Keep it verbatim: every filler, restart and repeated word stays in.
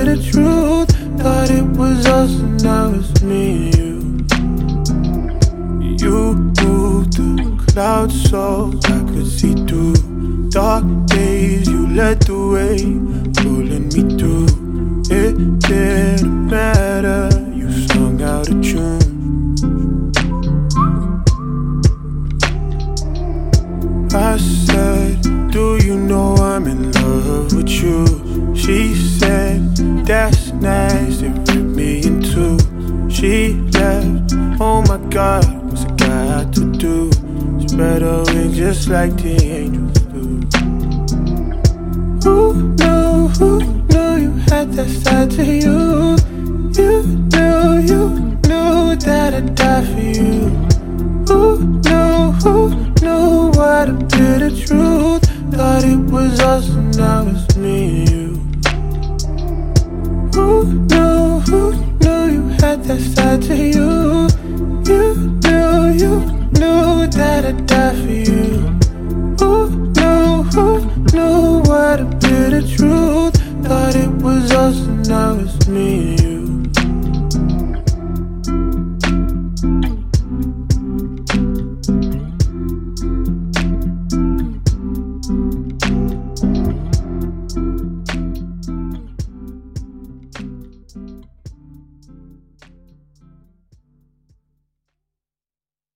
the truth. Thought it was us and now it's me and you. You moved the clouds so I could see through dark days. You led the way, pulling me through. It didn't matter, you sung out a tune. I said, do you know I'm in love with you? She said, that's nice, it ripped me in two. She left, oh my God, what's a guy got to do? Spread her wings just like the angels do. Who knew, who knew you had that side to you?